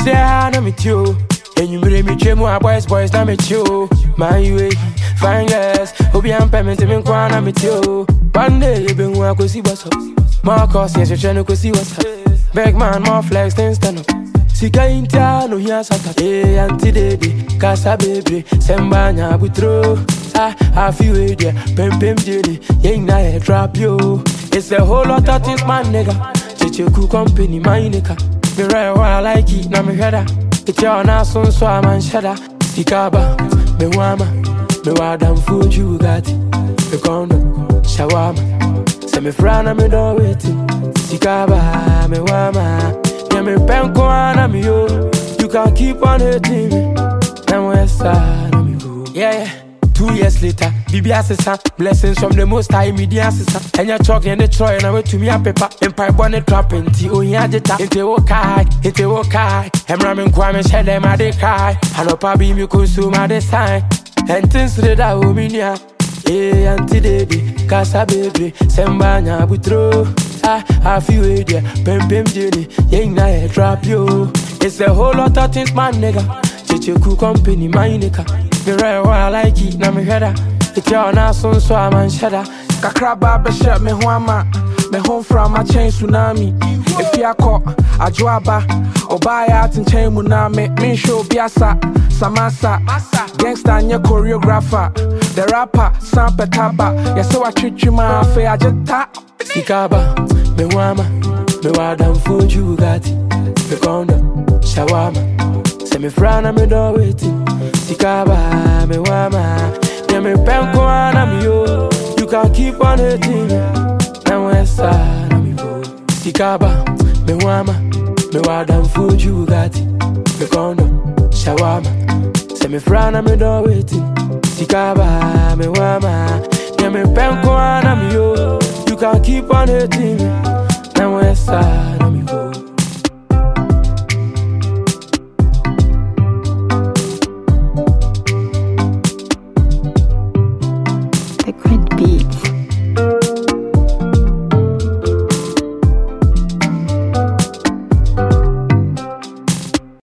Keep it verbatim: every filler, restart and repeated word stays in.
Say hi, na me too. And you bring me trim more boys, boys, na me too. Man, you ain't fine girls. Hope you am payment to me, kwa na me too. One day you been work, go see what's up. More cost, yes, you're trying to go see what's up. Big man, more flex, then stand up. Sika inta, no here, sata. Hey, auntie, baby, casa, baby. Sembanya, butro. Ah, I feel it, yeah. Pem, pem, jelly. Yang na head drop, yo. It's a whole lot of things, man, nigga. Chiche cool company, my nigga. Me right where I like it, now me header. It's your naso, so I'm on shudder. Sikaba, me wama. Me wadam food, you got it. Me condo, shawama. Say me frana, me don't wait it. Sikaba, me wama. Yeah, me penko, ana me yo. You can keep on hating me. Then west side, me go. Yeah, yeah. Two years later, Bibi assistant, blessings from the most high media assistant. And you're talking the Troy and I went to me a paper. Empire bonnet trapping, T O here the tap. Inte wokai, inte wokai. I'm ramming Kwame shed them at the cry. I know Pabi me consume at the sign. And things to the wominia. Hey, auntie baby, casa baby, Sembanya butro. Ah, I feel it, yeah. Pem pem jelly, yang na head drop yo. It's a whole lot of things, man, nigga. Chiche cool company, my nigga. Me right where I like it, now me header. It's your naso, so I'm on shudder. Kakra barber shop, me huama. Me home from my chain tsunami. If you are caught, a joaba. Or buy out in chain muname. Me show biasa, samasa. Gangsta and your choreographer. The rapper, Sampa Taba. Yeah, so I treat you, my affair. I just tap. Sikaba, me wama. Me wadam food, you got it. Me condo, shawama. Say me frana, me don't wait it. Sikaba, me wama. Yeah, me penko, ana me yo. You can keep on hating me. And west side, me go. Sikaba, me wama. Me wadam food, you got it. Me condo, shawama. Say me frana, me don't wait it. Sikaba, me wama. Yeah, me penko, ana me yo. You can keep on hating me. And west side.